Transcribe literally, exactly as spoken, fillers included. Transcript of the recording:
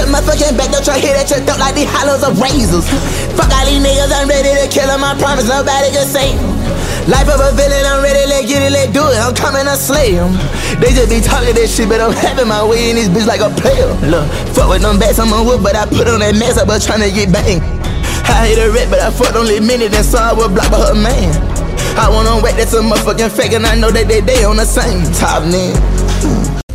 motherfucking back, don't try hit at your throat like these hollows of razors. Fuck all these niggas, I'm ready to kill them, I promise nobody can save them. Life of a villain, I'm ready, let's get it, let's do it, I'm coming to slay them. They just be talking that shit, but I'm having my way in this bitch like a player. Look, fuck with them bats, I'm on wood, but I put on that mask, I was trying to get banged. I hate a rat, but I fucked only minute and saw I was blocked by her man. I want on wet, that's a motherfucking fake, and I know that they, they on the same top, nigga.